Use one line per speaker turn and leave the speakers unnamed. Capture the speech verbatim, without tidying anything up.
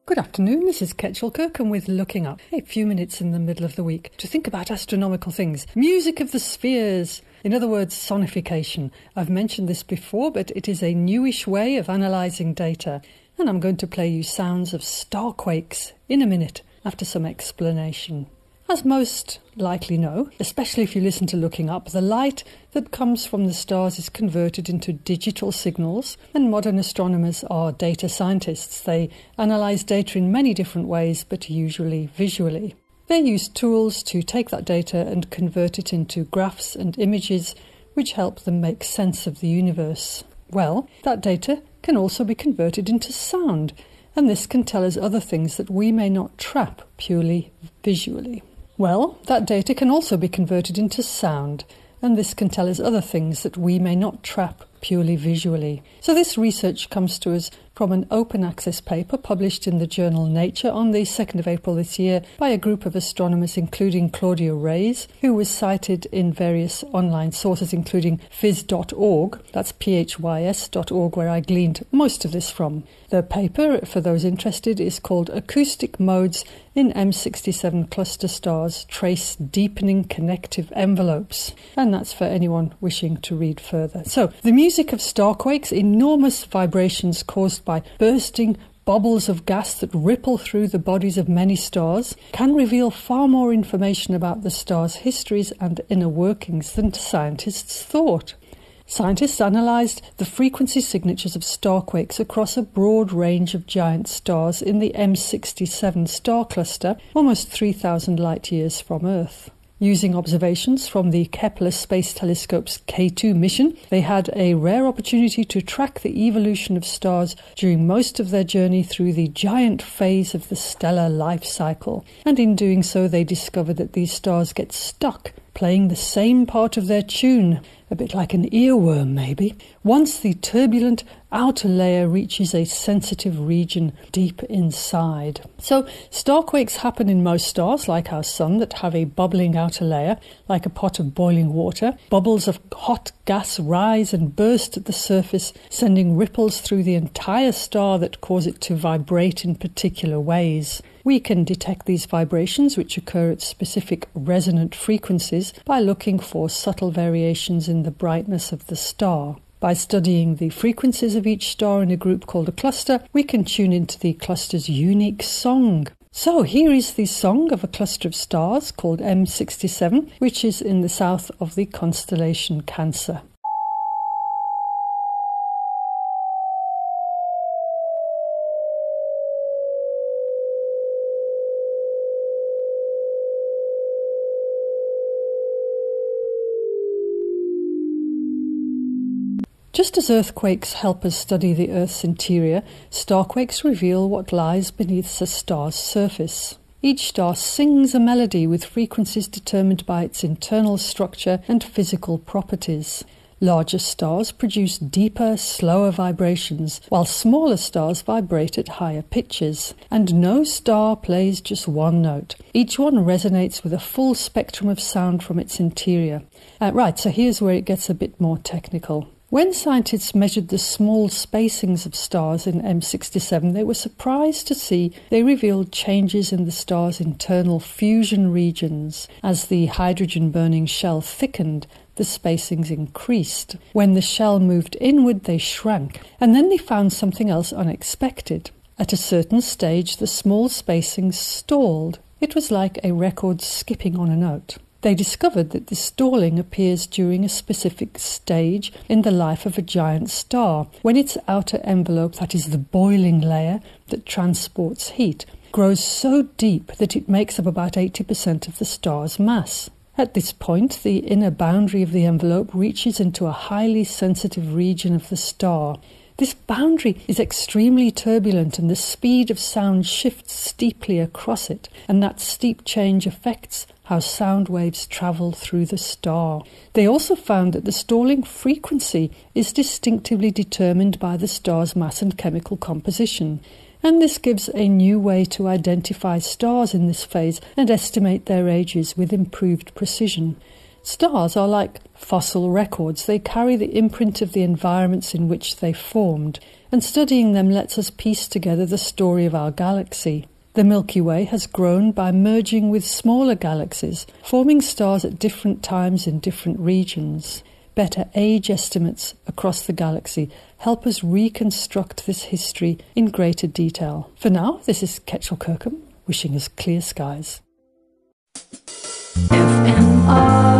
Good afternoon, this is Ketchel Kirkham with Looking Up. A few minutes in the middle of the week to think about astronomical things. Music of the spheres. In other words, sonification. I've mentioned this before, but it is a newish way of analysing data. And I'm going to play you sounds of starquakes in a minute after some explanation. As most likely know, especially if you listen to Looking Up, the light that comes from the stars is converted into digital signals, and modern astronomers are data scientists. They analyse data in many different ways, but usually visually. They use tools to take that data and convert it into graphs and images, which help them make sense of the universe. Well, that data can also be converted into sound, and this can tell us other things that we may not trap purely visually. Well, that data can also be converted into sound, and this can tell us other things that we may not trap purely visually. So this research comes to us from an open access paper published in the journal Nature on the second of April this year by a group of astronomers including Claudia Reyes, who was cited in various online sources including phys dot org, that's P H Y S dot org, where I gleaned most of this from. The paper, for those interested, is called Acoustic Modes in M sixty-seven Cluster Stars Trace Deepening Connective Envelopes, and that's for anyone wishing to read further. So, the music of starquakes, enormous vibrations caused by bursting bubbles of gas that ripple through the bodies of many stars, can reveal far more information about the stars' histories and inner workings than scientists thought. Scientists analysed the frequency signatures of starquakes across a broad range of giant stars in the M sixty-seven star cluster, almost three thousand light-years from Earth. Using observations from the Kepler Space Telescope's K two mission, they had a rare opportunity to track the evolution of stars during most of their journey through the giant phase of the stellar life cycle. And in doing so, they discovered that these stars get stuck playing the same part of their tune, a bit like an earworm maybe, once the turbulent outer layer reaches a sensitive region deep inside. So starquakes happen in most stars, like our Sun, that have a bubbling outer layer, like a pot of boiling water. Bubbles of hot gas rise and burst at the surface, sending ripples through the entire star that cause it to vibrate in particular ways. We can detect these vibrations, which occur at specific resonant frequencies, by looking for subtle variations in the brightness of the star. By studying the frequencies of each star in a group called a cluster, we can tune into the cluster's unique song. So here is the song of a cluster of stars called M sixty-seven, which is in the south of the constellation Cancer. Just as earthquakes help us study the Earth's interior, starquakes reveal what lies beneath a star's surface. Each star sings a melody with frequencies determined by its internal structure and physical properties. Larger stars produce deeper, slower vibrations, while smaller stars vibrate at higher pitches. And no star plays just one note. Each one resonates with a full spectrum of sound from its interior. Uh, right, so here's where it gets a bit more technical. When scientists measured the small spacings of stars in M sixty-seven, they were surprised to see they revealed changes in the star's internal fusion regions. As the hydrogen-burning shell thickened, the spacings increased. When the shell moved inward, they shrank. And then they found something else unexpected. At a certain stage, the small spacings stalled. It was like a record skipping on a note. They discovered that the stalling appears during a specific stage in the life of a giant star, when its outer envelope, that is the boiling layer that transports heat, grows so deep that it makes up about eighty percent of the star's mass. At this point, the inner boundary of the envelope reaches into a highly sensitive region of the star. This boundary is extremely turbulent, and the speed of sound shifts steeply across it, and that steep change affects how sound waves travel through the star. They also found that the stalling frequency is distinctively determined by the star's mass and chemical composition, and this gives a new way to identify stars in this phase and estimate their ages with improved precision. Stars are like fossil records. They carry the imprint of the environments in which they formed, and studying them lets us piece together the story of our galaxy. The Milky Way has grown by merging with smaller galaxies, forming stars at different times in different regions. Better age estimates across the galaxy help us reconstruct this history in greater detail. For now, this is Ketchel Kirkham, wishing us clear skies. F M R